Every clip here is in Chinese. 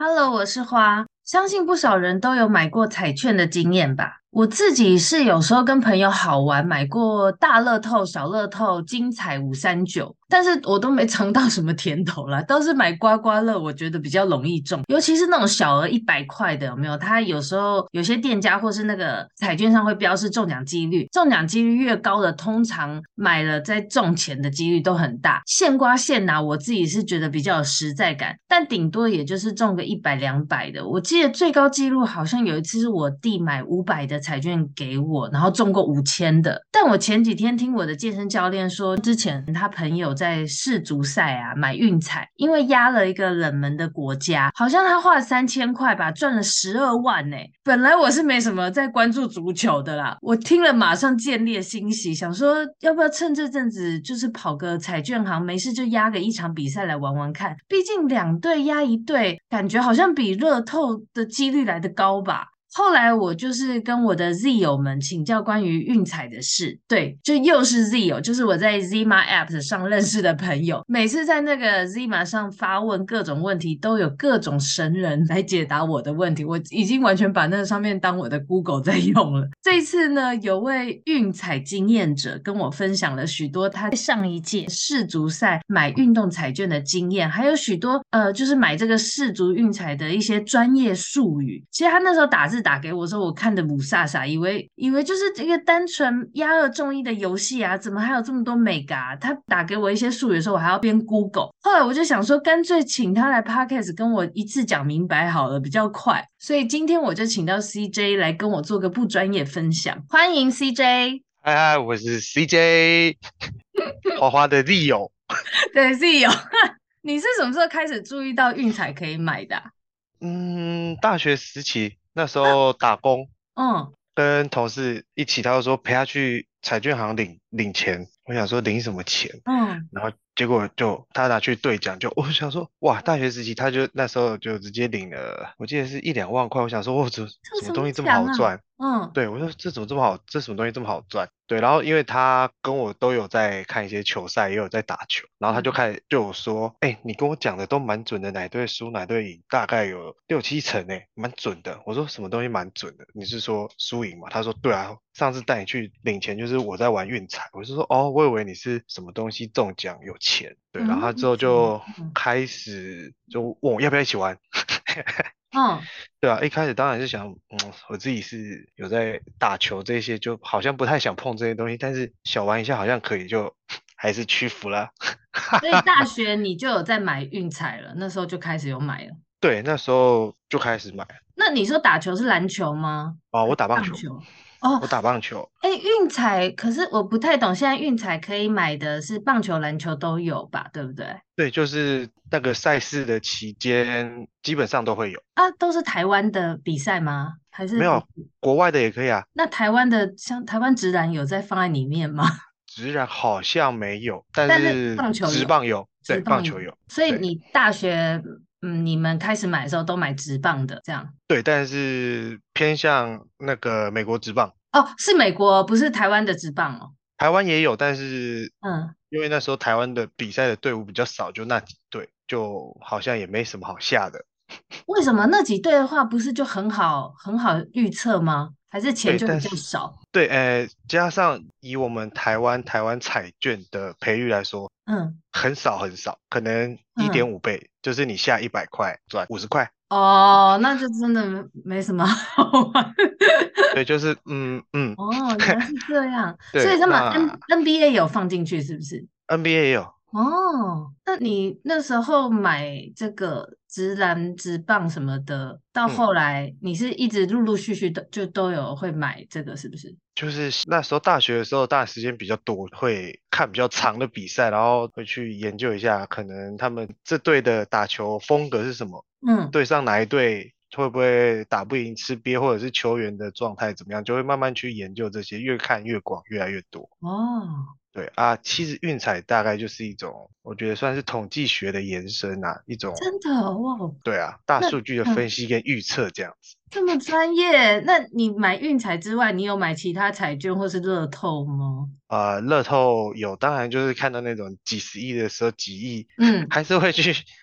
Hello，我是花。相信不少人都有买过彩券的经验吧？我自己是有时候跟朋友好玩，买过大乐透、小乐透、金彩539，但是我都没尝到什么甜头啦。倒是买刮刮乐，我觉得比较容易中，尤其是那种小额100块的，有没有？它有时候有些店家或是那个彩券上会标示中奖几率，中奖几率越高的，通常买了再中钱的几率都很大。现刮现拿，我自己是觉得比较有实在感，但顶多也就是中个100、200的。我记得最高纪录好像有一次是我弟买500的彩券给我，然后中过5000的。但我前几天听我的健身教练说，之前他朋友在世足赛啊买运彩，因为压了一个冷门的国家，好像他花了3000块吧，赚了12万呢。本来我是没什么在关注足球的啦，我听了马上见猎欣喜，想说要不要趁这阵子就是跑个彩券行，没事就压个一场比赛来玩玩看。毕竟2队压1队，感觉好像比乐透的几率来得高吧。后来我就是跟我的 Z 友们请教关于运彩的事，对，就又是 Z 友，就是我在 Zima App 上认识的朋友，每次在那个 Zima 上发问各种问题，都有各种神人来解答我的问题，我已经完全把那上面当我的 Google 在用了。这一次呢，有位运彩经验者跟我分享了许多他在上一届世足赛买运动彩券的经验，还有许多就是买这个世足运彩的一些专业术语。其实他那时候打字打给我的时候，我看的不飒飒，以为就是这个单纯压二中一的游戏啊，怎么还有这么多美嘎？他打给我一些术语的时候，我还要边 Google。后来我就想说，干脆请他来 Podcast 跟我一次讲明白好了，比较快。所以今天我就请到 CJ 来跟我做个不专业分享，欢迎 CJ。 嗨嗨，我是 CJ，花花的利友。 对，Z 有。你是什么时候开始注意到运彩可以买的啊？ 大学时期那时候打工， 嗯跟同事一起，他就说陪他去彩券行领钱。我想说领什么钱， 嗯， 然后结果就他拿去兑奖，我想说哇，大学时期他就那时候就直接领了，我记得是1、2万块。我想说哦，这这怎么什么东西这么讲啊？ 好赚？ 嗯对，我说这怎么这么好，这什么东西这么好赚？对，然后因为他跟我都有在看一些球赛，也有在打球，然后他就嗯， 开始对我说，哎、你跟我讲的都蛮准的，哪队输哪队赢，大概有6、7成哎，蛮准的。我说什么东西蛮准的？你是说输赢吗？他说对啊，上次带你去领钱就是我在玩运彩。我就说哦，我以为你是什么东西中奖有钱。对，然嗯， 后他之后那不错。 就嗯开始就问我要不要一起玩。 嗯， 对啊，一开始当然是想，我自己是有在打球这些，就好像不太想碰这些东西，但是小玩一下好像可以，就还是屈服了。 所以大学你就有在买运彩了，那时候就开始有买了。 对，那时候就开始买。 那你说打球是篮球吗？ 哦， 还是我打棒球， 棒球？哦， 我打棒球。 哎，运彩，可是我不太懂，现在运彩可以买的是棒球、篮球都有吧？对不对？ 对，就是那个赛事的期间，基本上都会有。 啊，都是台湾的比赛吗？还是不是？ 没有，国外的也可以啊。 那台湾的像台湾职篮有在放在里面吗？ 直然好像没有，但但是是棒球有， 直棒有，对， 职棒有， 棒球有。对所以你大学你们开始买的时候都买职棒的这样？ 对，但是偏向那个美国职棒。 哦，是美国，不是台湾的职棒哦。 台湾也有，但是嗯， 因为那时候台湾的比赛的队伍比较少，就那几队，就好像也没什么好下的。 为什么那几队的话不是就很好预测吗？还是钱对， 就比但是较少？ 对，加上以我们台湾彩券的赔率来说， 嗯很少很少，可能一点嗯， 五倍，就是你下100块赚50块。 哦，那就真的没什么好玩。 对，就是哦，原来是这样，所以对， 他们那 NBA 有放进去是不是？ NBA 也有。 哦，那你那时候买这个直篮、直棒什么的，到嗯。 后来你是一直陆陆续续的就都有会买这个，是不是？ 就是那时候大学的时候，大家时间比较多，会看比较长的比赛，然后会去研究一下，可能他们这队的打球风格是什么， 嗯， 对上哪一队会不会打不赢吃瘪，或者是球员的状态怎么样，就会慢慢去研究这些，越看越广，越来越多。 哦， 对啊，其实运彩大概就是一种，我觉得算是统计学的延伸啊，一种， 真的哇哦， 对啊，大那数据的分嗯， 析跟预测这样子。 这么专业，那你买运彩之外，你有买其他彩券或是乐透吗？ 乐透有，当然就是看到那种几十亿的时候，几亿， 嗯， 还是会去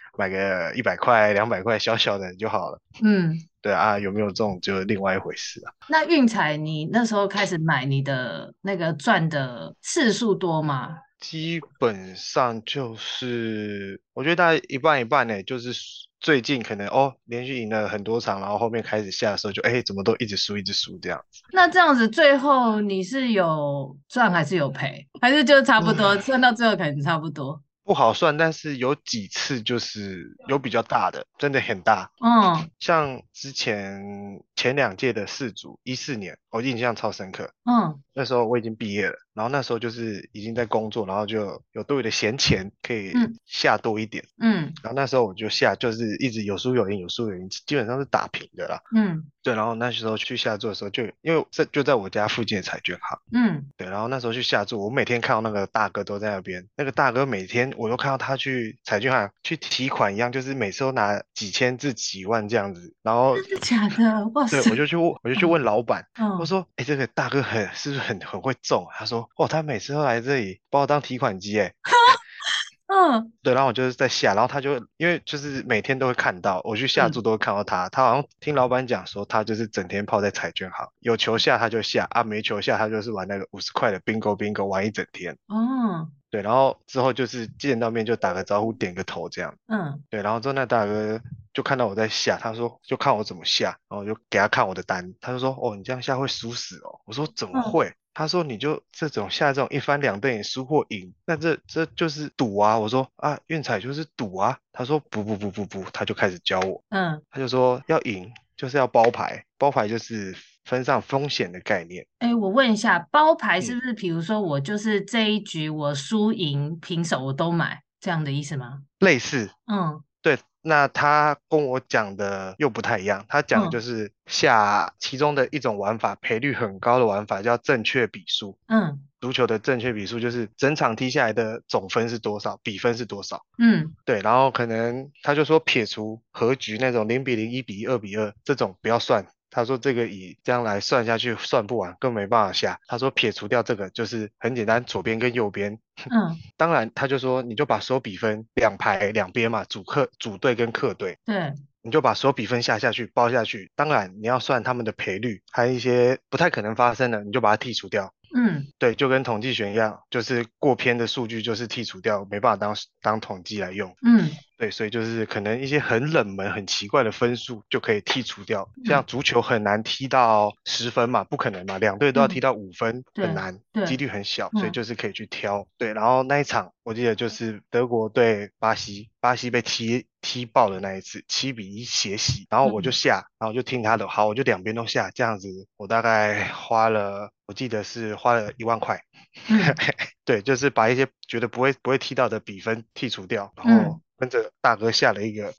买个100块、200块小小的就好了。 嗯， 对啊，有没有中就另外一回事啊。 那运彩你那时候开始买，你的那个赚的次数多吗？ 基本上就是我觉得大概一半一半呢，就是最近可能连续赢了很多场，然后后面开始下的时候就怎么都一直输一直输这样子。 那这样子最后你是有赚还是有赔，还是就差不多， 嗯， 算到最后可能差不多？ 不好算，但是有几次就是有比较大的，真的很大。 嗯像之前两届的世足，14年，我印象超深刻。 嗯那时候我已经毕业了，然后那时候就是已经在工作，然后就有多余的闲钱可以嗯下多一点。 嗯然后那时候我就下，就是一直有输有赢，有输有赢，基本上是打平的啦。 嗯对，然后那时候去下注的时候就，因为就在我家附近的彩券行。 嗯， 对，然后那时候去下注，我每天看到那个大哥都在那边，那个大哥每天我都看到他去彩券行去提款一样，就是每次都拿几千至几万这样子。然后真的假的？哇对， 塞！ 我就去问老板，我嗯说，这个大哥是不是很会中啊？他说，他每次都来这里把我当提款机， 嗯对，然后我就是在下，然后他就因为就是每天都会看到，我去下注嗯都会看到他。他好像听老板讲说，他就是整天泡在彩券行，有球下他就下啊，没球下他就是玩那个50块的 bingo 玩一整天。 哦对，然后之后就是见到面就打个招呼，点个头这样。 嗯对，然后之后那大哥就看到我在下，他说就看我怎么下，然后我就给他看我的单，他就说你这样下会输死哦。我说怎么嗯会？他说你就这种下这种一翻两瞪眼输或赢，那这就是赌啊。我说运彩就是赌啊。他说不，他就开始教我， 嗯， 他就说要赢就是要包牌，包牌就是分散风险的概念。 哎，我问一下，包牌是嗯， 不是比如说我就是这一局我输赢平手我都买这样的意思吗？ 类似。 嗯对，那他跟我讲的又不太一样，他讲的就嗯是下其中的一种玩法，赔率很高的玩法叫正确比数。 嗯足球的正确比数就是整场踢下来的总分是多少，比分是多少。 嗯对，然后可能他就说撇除和局那种0-0、1-1、2-2这种不要算。他说这个以这样来算下去算不完，更没办法下。他说撇除掉这个就是很简单，左边跟右边。 嗯， 当然他就说你就把所有比分两排两边嘛，主队跟客队， 对， 你就把所有比分下去包下去。当然你要算他们的赔率，还有一些不太可能发生的，你就把它剔除掉。 嗯对，就跟统计学一样，就是过偏的数据就是剔除掉，没办法当统计来用。 嗯对，所以就是可能一些很冷门、很奇怪的分数就可以剔除掉。像嗯足球很难踢到10分嘛，不可能嘛，两队都要踢嗯， 到5分，很对难，几对， 率很小，所以嗯就是可以去挑。对，然后那一场我记得就是德国对巴西，巴西被踢爆的那一次，7-1血洗，然后我就嗯下，然后就听他的，好，我就两边都下，这样子我大概花了，我记得是花了1万块。 嗯对，就是把一些觉得不会踢到的比分剔除掉，然后嗯跟着大哥下了一个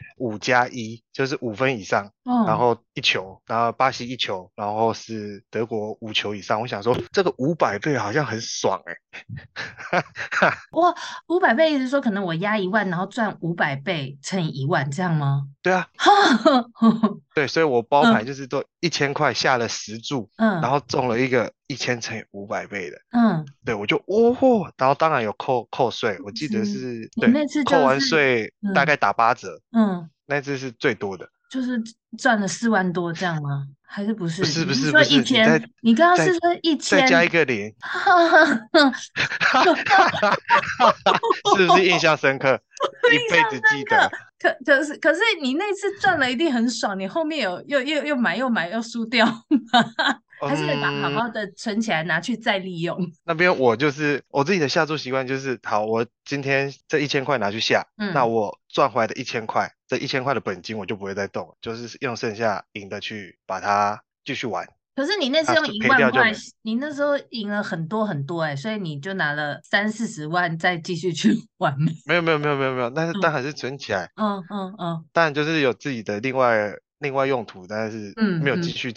5+1，就是5分以上，然哦。 后一球，然后巴西一球，然后是德国5球以上。我想说这个500倍好像很爽哇，500倍意思说可能我压1万，然后赚500倍乘以1万，这样吗？ 对啊，对，所以我包牌嗯就是都1000块下了10注，然嗯后中了一个1000乘以500倍的。 嗯， 对，我就然后当然有扣税，我记得是是对， 你那次扣完就是税大嗯概打8折， 嗯， 那次是最多的。 就是赚了4万多这样吗？还是不是？ 不是不你是说是不是，你一千？你刚刚是再说一千？ 再加一个零，是不是印象深刻？一辈子记得。 可是你那次赚了一定很爽，你后面有又买又输掉吗？还是你把它好嗯， 好的存起来拿去再利用？ 那边我就是我自己的下注习惯，就是好，我今天这1000块拿去下，那嗯。 我赚回来的一千块，这1000块的本金我就不会再动了，就是用剩下赢的去把它继续玩， 可是你那次用那是一万块， 赔掉就没。 你那时候赢了很多很多所以你就拿了30-40万再继续去玩。 没有，但是嗯但还是存起来， 嗯嗯嗯当然就是有自己的另外用途，但是没有继嗯嗯续这样玩。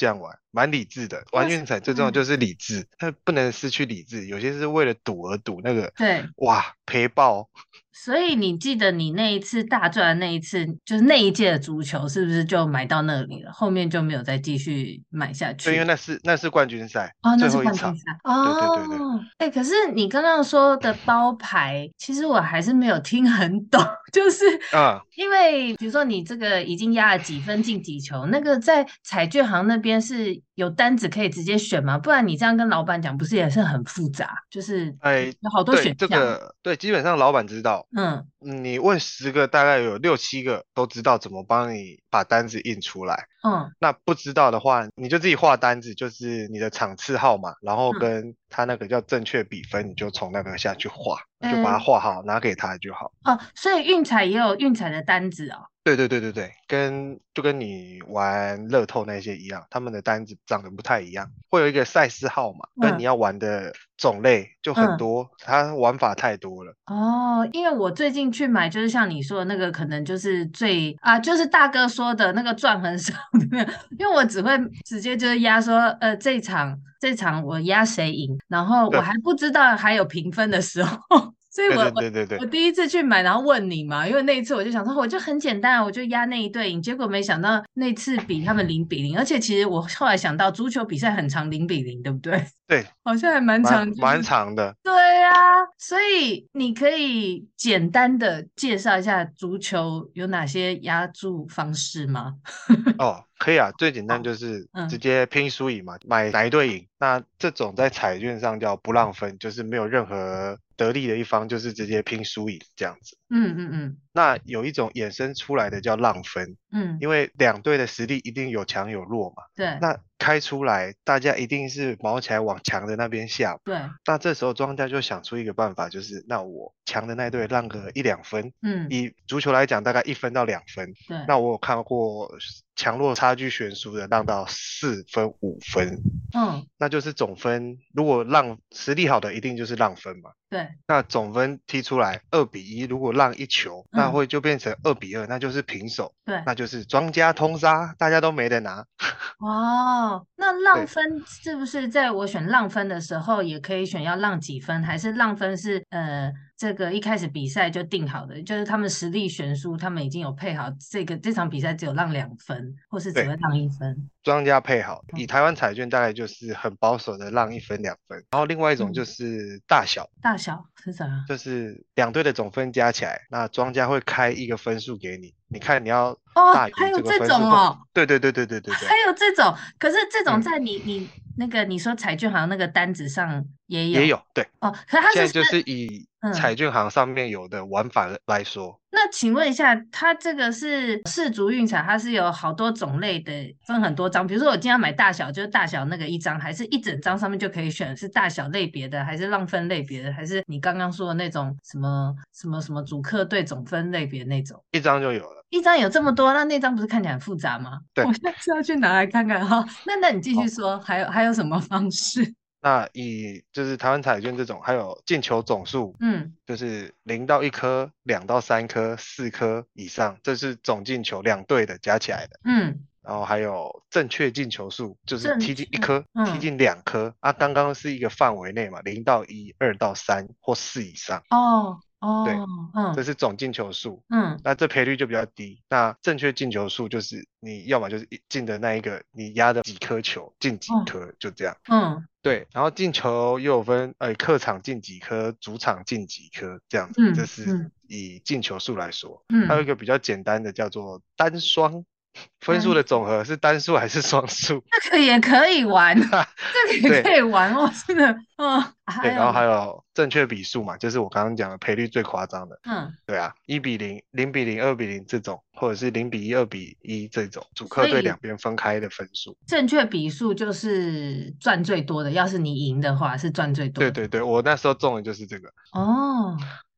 蛮理智的。 哇塞， 玩运彩最重要就是理智，它不能失去理智。有些是为了赌而赌，那个对。 哇赔爆。 所以你记得你那一次大赚的那一次，就是那一届的足球，是不是就买到那里了？后面就没有再继续买下对，因为去？ 那是冠军赛哦，那是最后一场。 冠军赛对对对对。 哦。哎，可是你刚刚说的包牌，其实我还是没有听很懂，就是啊， 因为比如说你这个已经压了几分进几球，那个在彩券行那边是有单子可以直接选吗？不然你这样跟老板讲，不是也是很复杂？就是哎， 有好多对， 选项。 对，基本上老板知道。 嗯你问10个，大概有6、7个都知道怎么帮你把单子印出来。 嗯那不知道的话，你就自己画单子，就是你的场次号码，然后嗯。 跟他那个叫正确比分，你就从那个下去画，就把它呃， 画好，拿给他就好。 哦，所以运彩也有运彩的单子哦。 对对对对对，就跟你玩乐透那些一样，他们的单子长得不太一样，会有一个赛事号码，跟你嗯要玩的种类就很嗯。 多，它玩法太多了。 哦，因为我最近去买，就是像你说的那个，可能就是就是大哥说的那个赚很少的那个，因为我只会直接就是压说，这场我压谁赢，然后我对还不知道还有评分的时候，所以对对我我对对对我第一次去买，然后问你嘛，因为那一次我就想说，我就很简单，我就压那一队赢，结果没想到那次比他们0-0，而且其实我后来想到足球比赛很长0-0，对不对？ 对， 好像还蛮长，就是蛮长的。 对啊，所以你可以简单的介绍一下足球有哪些押注方式吗？ 哦，可以啊，最简单好， 就是直嗯接拼输赢嘛，买哪一队赢。那这种在彩券上叫不让分，就是没有任何得利的一方，就是直接拼输赢这样子。 嗯嗯嗯那有一种衍生出来的叫让分， 嗯， 因为两队的实力一定有强有弱嘛。 对那开出来，大家一定是毛起来往强的那边下。 对， 那这时候庄家就想出一个办法，就是那我强的那队让个1、2分， 嗯以足球来讲，大概1分到2分。 对， 那我有看过强弱差距悬殊的，让到4分、5分， 嗯那就是总分。如果让实力好的，一定就是让分嘛。 对， 那总分踢出来2-1，如果让一球，那嗯会就变成2-2，那就是平手， 对。 那就是庄家通杀，大家都没得拿。 哦，那浪对， 分是不是在我选浪分的时候，也可以选要浪几分？还是浪分是这个一开始比赛就定好的，就是他们实力悬殊，他们已经有配好这场比赛只有让2分，或是只会对， 让1分？ 庄家配好。 嗯以台湾彩券大概就是很保守的让1分2分，然后另外一种就嗯， 是大小， 大小是啥？ 就是两队的总分加起来，那庄家会开一个分数给你，你看你要哦， 大于这个还有这分数或。 种哦， 对对对对对对对。 还有这种，可是这种嗯， 在你那个你说彩券行那个单子上也有也有，对。 哦，可是它是现在就是以彩嗯。 券行上面有的玩法来说。 那请问一下，它这个是世足运彩，它是有好多种类的，分很多张。比如说我今天要买大小，就是大小那个一张，还是一整张上面就可以选是大小类别的，还是浪分类别的，还是你刚刚说的那种什么主客队总分类别那种？ 一张就有了。 一张有这么多，那张不是看起来很复杂吗？ 对。 我现在是要去拿来看看哈。那你继续好， 说，还有什么方式？ 那以就是台湾彩券这种，还有进球总数， 嗯就是0到1颗、2到3颗、4颗以上，这是总进球两队的加起来的。 嗯， 然后还有正确进球数，就是踢进正确， 一颗、踢嗯进2颗啊。刚刚是一个范围内嘛，0到1、2到3或4以上。 哦对， 哦嗯这是总进球数。 嗯那这赔率就比较低。那正确进球数就是你要么就是进的那一个，你压的几颗球进几哦颗，就这样。 嗯对，然后进球又有分，客场进几颗，主场进几颗，这样子。这是嗯嗯以进球数来说。还有一嗯。 个比较简单的叫做单双，分数的单总和是单数还是双数？ 这个也可以玩，这个也对可以玩哦，真的，还对， 有， 然后还有正确比数嘛，就是我刚刚讲的赔率最夸张的。 嗯， 对啊，1-0、0-0、2-0这种，或者是0-1、2-1这种，主客队两所以边分开的分数。 正确比数就是赚最多的，要是你赢的话是赚最多的。 对对对，我那时候中的就是这个。 哦，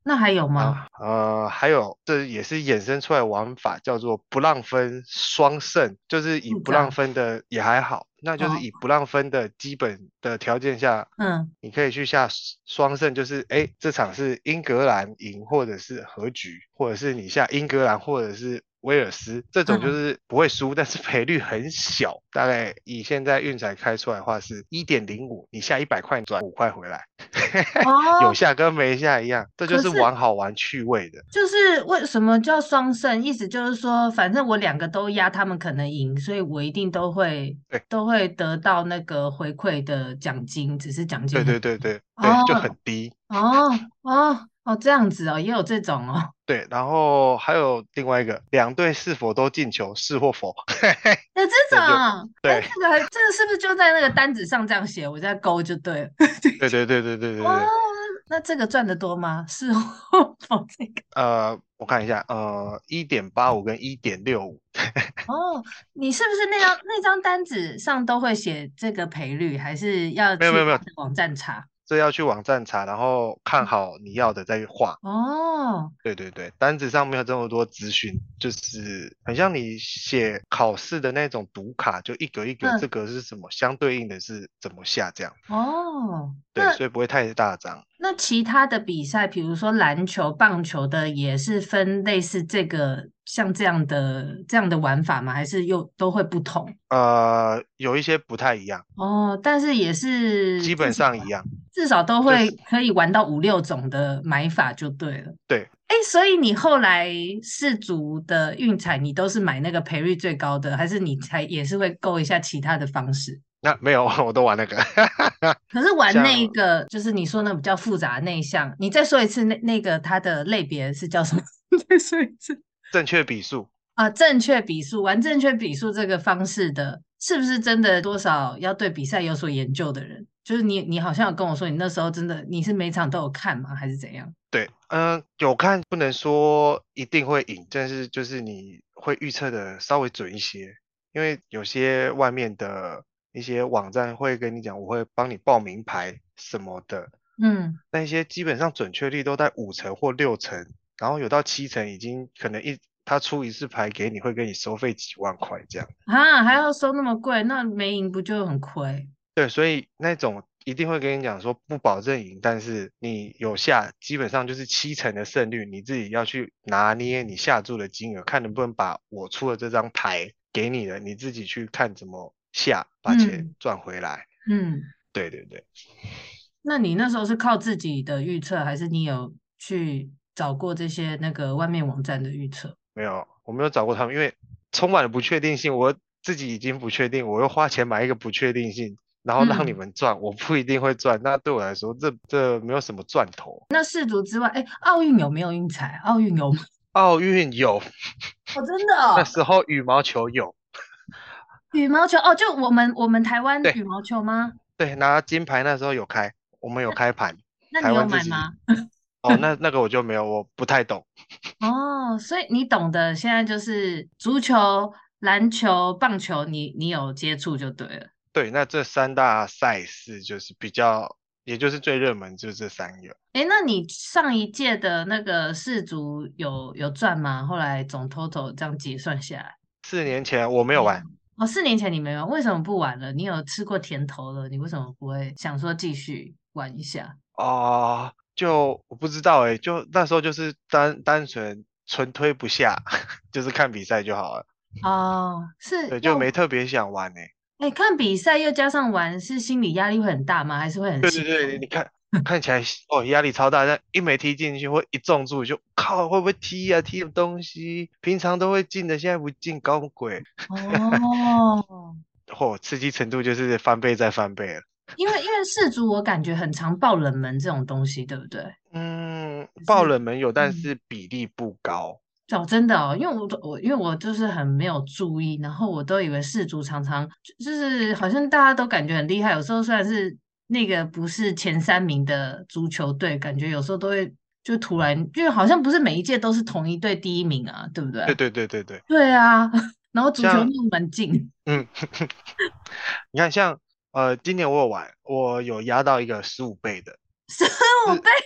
那还有吗？ 还有这也是衍生出来的玩法，叫做不让分双胜，就是以不让复杂分的也还好，那就是哦， 以不让分的基本的条件下， 嗯你可以去下双胜，就是这场是英格兰赢或者是和局，或者是你下英格兰或者是威尔斯，这种就嗯， 是不会输，但是赔率很小，大概以现在运彩开出来的话是1.05，你下100块你赚5块回来。有哦， 下跟没下一样，这就是可是玩好玩趣味的。 就是为什么叫双胜？意思就是说，反正我两个都压，他们可能赢，所以我一定对都会得到那个回馈的奖金，只是奖金对很对对对对，就哦很低。 这样子哦，也有这种哦。 对，然后还有另外一个，两队是否都进球，是或否， 有这这就种，哎， 对这个是不是就在那个单子上这样写？我在勾就对了。 对对对对对哦， 对对。 那这个赚的多吗？是或否这个？ 我看一下，1.85跟1.65。 哦，你是不是那张单子上都会写这个赔率，还是要没有没有没有， 去他的网站查？ 这要去网站查，然后看好你要的再画。 哦， 对对对，单子上没有这么多资讯，就是很像你写考试的那种读卡，就一格一格，这嗯， 个是什么，相对应的是怎么下这样。 哦， 对，所以不会太大张。 那其他的比赛，比如说篮球、棒球的，也是分类似这个像这样的玩法吗？还是又都会不同？ 有一些不太一样， 哦，但是也是基本上一样。 至少都会就是可以玩到五六种的买法就对了。 对， 哎，所以你后来世足的运彩，你都是买那个赔率最高的，还是你才也是会购一下其他的方式？ 那没有，我都玩那个。 可是玩那一像个，就是你说那比较复杂的那一项，你再说一次，那个它的类别是叫什么？再说一次正确比数。 啊，正确比数，玩正确比数这个方式的，是不是真的多少要对比赛有所研究的人？就是你好像有跟我说，你那时候真的你是每场都有看吗？还是怎样？ 对，有看不能说一定会赢，但是就是你会预测的稍微准一些，因为有些外面的一些网站会跟你讲，我会帮你报名牌什么的， 嗯那些基本上准确率都在5成或6成，然后有到7成，已经可能他出一次牌给你会给你收费几万块这样。 啊，还要收那么贵，那没赢不就很亏？ 对，所以那种一定会跟你讲说不保证赢，但是你有下，基本上就是7成的胜率，你自己要去拿捏你下注的金额，看能不能把我出的这张牌给你的，你自己去看怎么下，把钱嗯赚回来。 嗯， 对对对， 那你那时候是靠自己的预测，还是你有去找过这些那个外面网站的预测？ 没有，我没有找过他们，因为充满了不确定性，我自己已经不确定，我又花钱买一个不确定性，然后让你嗯， 们赚，我不一定会赚，那对我来说，这没有什么赚头。 那世足之外，哎，奥运有没有运彩？奥运有吗？ 奥运有， 哦，真的那哦， 时候羽毛球有。 羽毛球哦，就我们台湾对。 羽毛球吗？ 对，拿金牌那时候有开，我们有开盘，台那你有湾自己。 买吗？ 哦，那个我就没有，我不太懂。 哦，所以你懂的现在就是足球、篮球、棒球你有接触就对了。 对，那这3大赛事就是比较，也就是最热门，就是这3个。 诶，那你上一届的那个世足有赚吗？后来总 total 这样结算下来， 4年前我没有玩。 没有。哦，4年前你没有，为什么不玩了？你有吃过甜头了，你为什么不会想说继续玩一下？ 就我不知道诶，就那时候就是单纯纯推不下，就是看比赛就好了。 哦，是对，就要， 没特别想玩诶。 哎，看比赛又加上玩，是心理压力会很大吗？还是会很对对对， 兴奋？ 你看起来压力超大，但一没踢进去或一中柱就靠会不会踢啊？踢什么东西？平常都会进的，现在不进，搞什么鬼？ 哦， 刺激程度就是翻倍再翻倍了。 因为世足我感觉很常爆冷门这种东西，对不对？ 爆就是冷门有，但嗯， 是比例不高。 哦，真的哦，因为我就是很没有注意，然后我都以为世足常常就是好像大家都感觉很厉害，有时候虽然是那个不是前3名的足球队，感觉有时候都会就突然就好像不是每一届都是同一队第一名啊，对不对？ 对对对对对， 对啊，然后足球那像么门禁， 嗯，你看今年我有玩，我有压到一个15倍的， 15倍，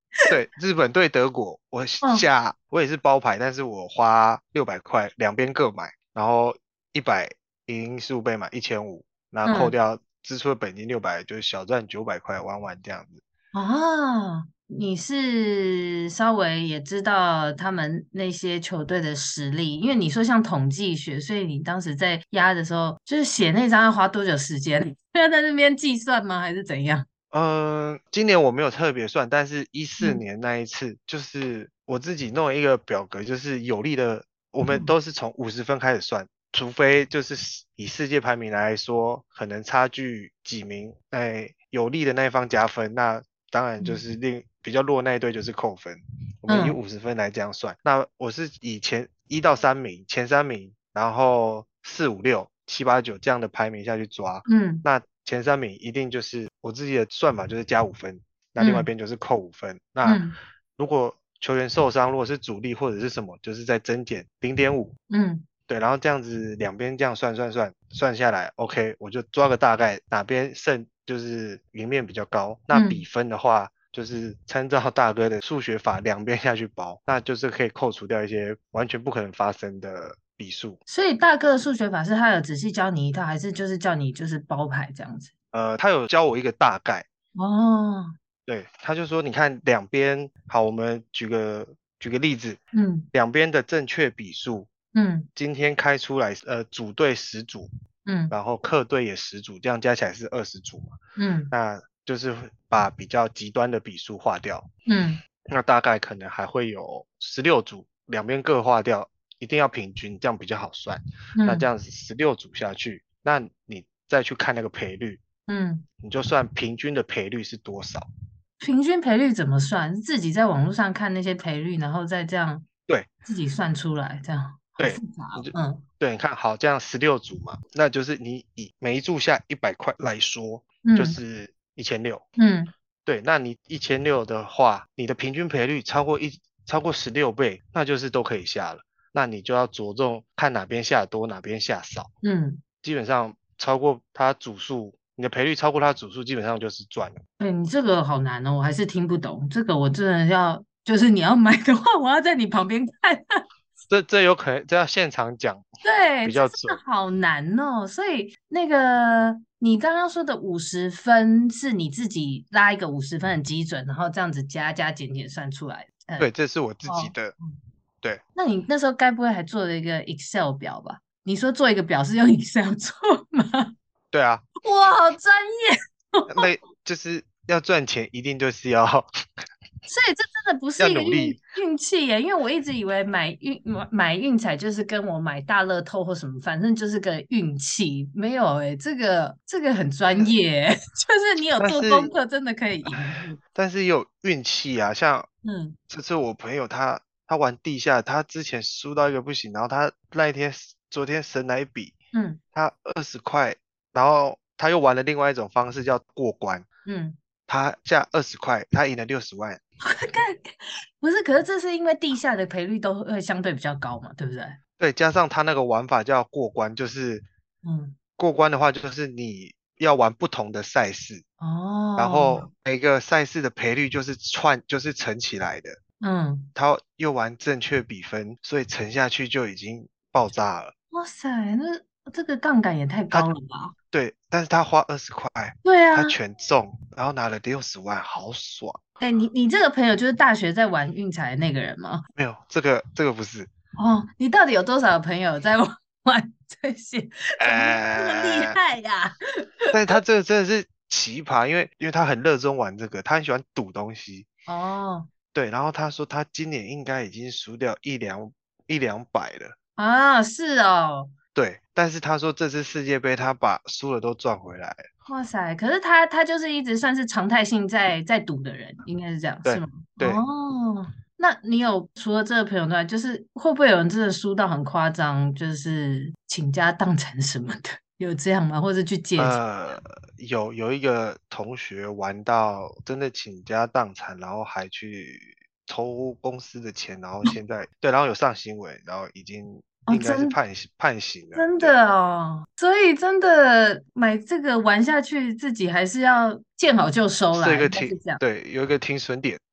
对，日本对德国， 嗯我也是包牌，但是我花600块，两边各买，然后100赢15倍买1500，那扣嗯掉支出的本金600，就是小赚900块，玩玩这样子。 啊，你是稍微也知道他们那些球队的实力，因为你说像统计学，所以你当时在压的时候，就是写那张要花多久时间？要在那边计算吗？还是怎样？ 今年我没有特别算，但是嗯 14年那一次，就是我自己弄了一个表格，就是有利的，我们嗯都是从50分开始算，除非就是以世界排名来说，可能差距几名，哎，有利的那一方加分，那当然就嗯是比较弱那一队就是扣分，我们以嗯 50分来这样算。那我是以前1到3名，前3名，然后4、5、6、7、8、9这样的排名下去抓。 嗯那前3名一定就是我自己的算法就是加5分，那另外一嗯边就是扣5分。那嗯如果球员受伤，如果是主力或者是什么，就是再增减0.5。 嗯对，然后这样子两边这样算下来，OK，我就抓个大概哪边胜就是赢面比较高。那比嗯， 分的话，就是参照大哥的数学法，两边下去包，那就是可以扣除掉一些完全不可能发生的比数。 所以大哥的数学法是他有仔细教你一套，还是就是叫你就是包牌这样子？ 他有教我一个大概。 哦， 对，他就说，你看两边，好，我们举个例子， 嗯两边的正确比数， 嗯今天开出来，主队10组， 嗯然后客队也10组，这样加起来是20组嘛， 嗯那就是把比较极端的比数划掉， 嗯那大概可能还会有16组，两边各划掉，一定要平均，这样比较好算。那这嗯样子16组下去，那你再去看那个赔率， 嗯， 你就算平均的赔率是多少。 平均赔率怎么算？是自己在网络上看那些赔率，然后再这样对自己算出来，这样好对， 复杂哦。 你就嗯对，你看好这样16组嘛，那就是你以每一注下100块来说，就嗯是1600。 嗯对，那你1600的话，你的平均赔率超过16倍，那就是都可以下了。那你就要着重看哪边下多，哪边下少。 嗯， 基本上超过它组数，你的赔率超过它组数，基本上就是赚了。 哎，你这个好难哦，我还是听不懂。这个我真的要，就是你要买的话，我要在你旁边看。 这有可能这要现场讲对，这比较准。 真的好难哦。所以那个你刚刚说的50分是你自己拉一个50分的基准，然后这样子加加减减算出来的。 对，这是我自己哦， 的。 嗯对。 那你那时候该不会还做了一个 Excel 表吧？你说做一个表是用 Excel 做吗？ 对啊， 哇，好专业！ 那就是要赚钱，一定就是要所以这真的不要是一个运努力。 运气耶，因为我一直以为买运彩就是跟我买大乐透或什么，反正就是个运气。没有诶，这个很专但业耶，就是你有做功但是课，真的可以赢。 但是也有运气啊，像嗯这次我朋友他玩地下，他之前输到一个不行，然后他那一天昨天神来笔， 嗯他20块，然后他又玩了另外一种方式叫过关， 嗯， 他下20块，他赢了60万。 不是，可是这是因为地下的赔率都会相对比较高嘛，对不对？ 对，加上他那个玩法叫过关，就是嗯， 过关的话，就是你要玩不同的赛事，然哦， 后每个赛事的赔率就是乘起来的。 嗯， 他又玩正确比分，所以沉下去就已经爆炸了。 哇塞，那这个杠杆也太他高了吧？ 对，但是他花20块， 对啊， 他全中，然后拿了60万，好爽。 哎，你这个朋友就是大学在玩运彩的那个人吗？ 没有，这个不是。 哦，你到底有多少朋友在玩这些？怎么这么厉呃， 害呀、 但是他这个真的是奇葩，因为他很热衷玩这个，他很喜欢赌东西。 哦对，然后他说他今年应该已经输掉一两百了。 啊，是哦， 对，但是他说这次世界杯他把输了都赚回来了。 哇塞！可是他就是一直算是常态性在赌的人，应该是这样，是对吗？ 对。 哦，那你有除了这个朋友之外，就是会不会有人真的输到很夸张，就是倾家荡产什么的，有这样吗？或者去借钱？ 呃，有一个同学玩到真的倾家荡产，然后还去偷公司的钱，然后现在对，然后有上新闻，然后已经哦， 应该是判刑了。 真的对， 哦，所以真的买这个玩下去，自己还是要见好就收啦， 是一个应该是这样。 对，有一个停损点。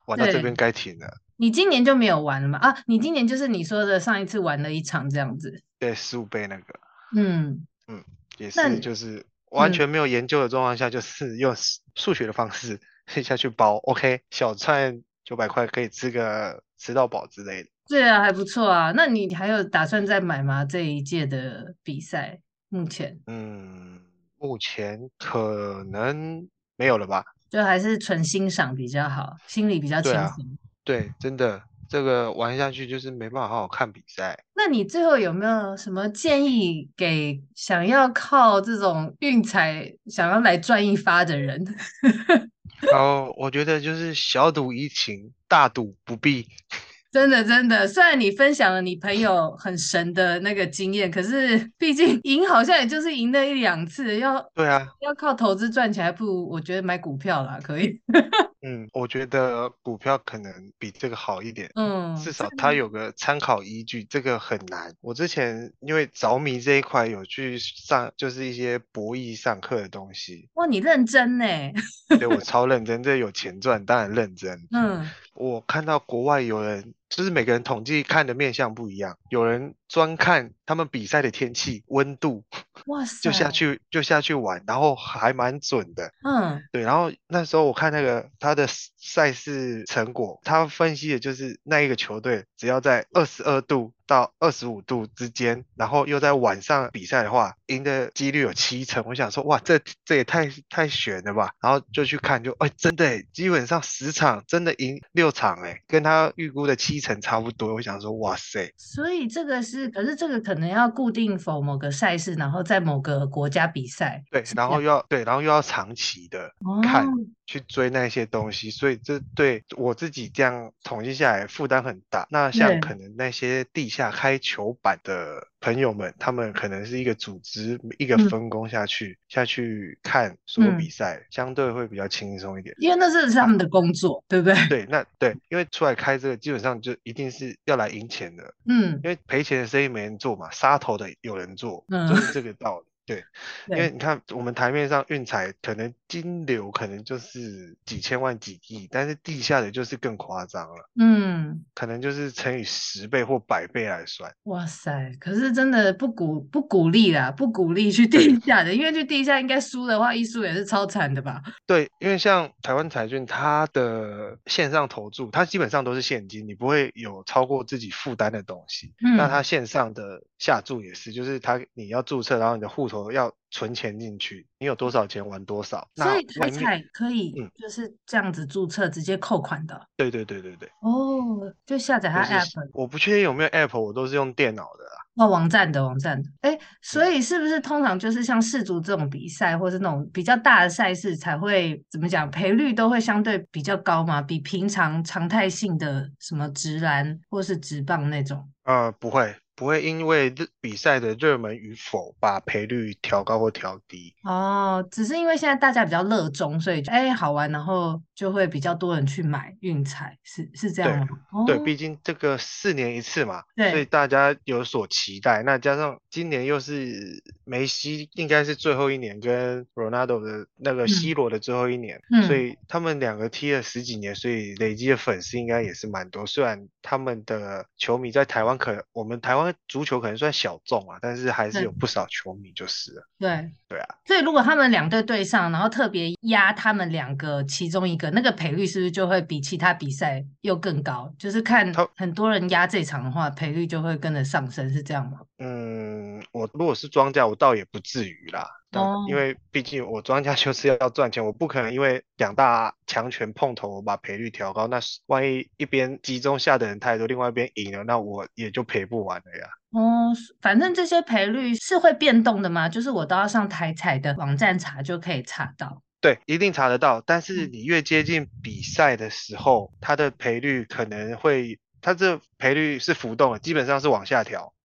玩到这边对， 该停了。 你今年就没有玩了吗？啊，你今年就是你说的上一次玩了一场这样子。 对，15倍那个， 嗯， 嗯，也那是就是完嗯， 全没有研究的状况下，就是用数学的方式下去包，OK，小菜900块可以吃到饱之类的。 对啊，还不错啊。那你还有打算再买吗？这一届的比赛，目前嗯，目前可能没有了吧？ 就还是纯欣赏比较好，心里比较对啊， 轻松。 对，真的这个玩下去就是没办法好好看比赛。 那你最后有没有什么建议给想要靠这种运彩想要来赚一发的人？ 然后我觉得就是小赌怡情，大赌不必。 真的真的，虽然你分享了你朋友很神的那个经验，可是毕竟赢好像也就是赢了一两次， 对啊， 要靠投资赚钱，还不如我觉得买股票啦，可以。 嗯，我觉得股票可能比这个好一点， 嗯， 至少它有个参考依据，这个很难。我之前因为着迷这一块，有去上就是一些博弈上课的东西， 哇，你认真呢。 对我超认真，这有钱赚，当然认真。 嗯， 我看到国外有人，就是每个人统计看的面向不一样，有人专看他们比赛的天气、温度， 哇就下塞， 去就下去玩，然后还蛮准的。 嗯对，然后那时候我看那个他的赛事成果，他分析的就是那一个球队只要在22度到25度之间，然后又在晚上比赛的话，赢的几率有7成。我想说，哇，这也太悬了吧！然后就去看就，哎，真的诶，基本上10场真的赢6场，哎，跟他预估的7成差不多。我想说，哇塞， 所以这个是，可是这个可能要固定否某个赛事，然后在某个国家比赛， 对， 是这样。 然后又要长期的看， 哦， 去追那些东西，所以这对我自己这样统计下来负担很大。那像对， 可能那些地下开球板的朋友们，他们可能是一个组织，一个嗯分工下去看所有比嗯， 赛，相对会比较轻松一点。 因为那是他啊， 们的工作，对不对？ 对，那对，因为出来开这个基本上就一定是要来赢钱的， 嗯因为赔钱的生意没人做嘛，杀头的有人做， 嗯， 就是这个道理。对，因为对， 你看我们台面上运彩可能金流可能就是几千万几亿，但是地下的就是更夸张了， 嗯。 可能就是乘以10倍或100倍来算。 哇塞！可是真的不鼓励啦，不鼓励去对， 地下的，因为去地下应该输的话，一输也是超惨的吧？ 对，因为像台湾彩券，它的线上投注，它基本上都是现金，你不会有超过自己负担的东西。那嗯， 它线上的下注也是，就是你要注册，然后你的户头要存钱进去，你有多少钱玩多少。那所以台外面， 彩可以嗯， 就是这样子注册直接扣款的对对对对对， 哦，就下载它就是 app 我不确定有没有 App，我都是用电脑的啦。 哦，网站的，哎，所嗯。 以是不是通常就是像世足这种比赛，或是那种比较大的赛事，才会怎么讲，赔率都会相对比较高嘛？比平常常态性的什么直篮或是直棒那种。 不会因为比赛的热门与否，把赔率调高或调低。 哦，只是因为现在大家比较热衷，所以就哎好玩，然后就会比较多人去买运彩，是这样对吗？ 对， 哦， 毕竟这个4年一次嘛，所以对， 大家有所期待。那加上今年又是梅西应该是最后一年，跟 Ronaldo 的那个 C 嗯罗的最后一年，所嗯以他们两个踢了十几年，所以累积的粉丝应该也是蛮多。虽然他们的球迷在台湾我们台湾足球可能算小众啊，但是还是有对不少球迷就是了。 对， 对啊。 所以如果他们两队对上，然后特别压他们两个其中一个，那个赔率是不是就会比其他比赛又更高？就是看他很多人压这场的话，赔率就会跟着上升，是这样吗？ 我如果是庄家，我倒也不至于啦。但因哦， 为毕竟我庄家就是要赚钱，我不可能因为两大强权碰头，我把赔率调高。那是万一一边集中下的人太多，另外一边赢了，那我也就赔不完了呀。 哦，反正这些赔率是会变动的嘛，就是我都要上台彩的网站查就可以查到。 对，一定查得到。但是嗯你越接近比赛的时候，它的赔率可能会，它这赔率是浮动的，基本上是往下调。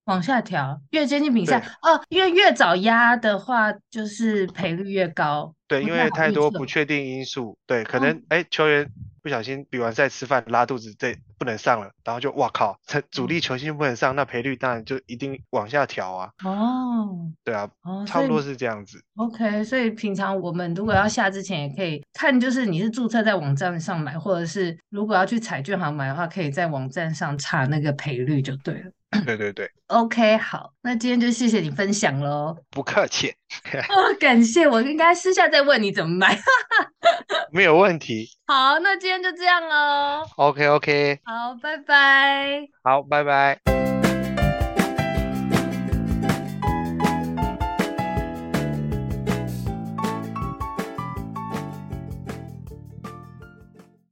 往下调，越接近比赛对哦，因为越早压的话，就是赔率越高， 对， 不太因为太好预测。 多不确定因素，对，可哦能球员不小心比完赛吃饭拉肚子，这不能上了，然后就哇靠，这主力球星不能上，那赔率当然就一定往下调啊， 哦对啊， 哦，所以差不多是这样子。 OK，所以平常我们如果要下之前，也可以看，就是你是注册在网站上买，或者是如果要去彩券行买的话，可以在网站上查那个赔率就对了。 对对对， OK，好，那今天就谢谢你分享喽。 不客气， 哦，感谢，我应该私下再问你怎么买。 没有问题。 好，那今天就这样喽。 OK OK， 好，拜拜。 好，拜拜。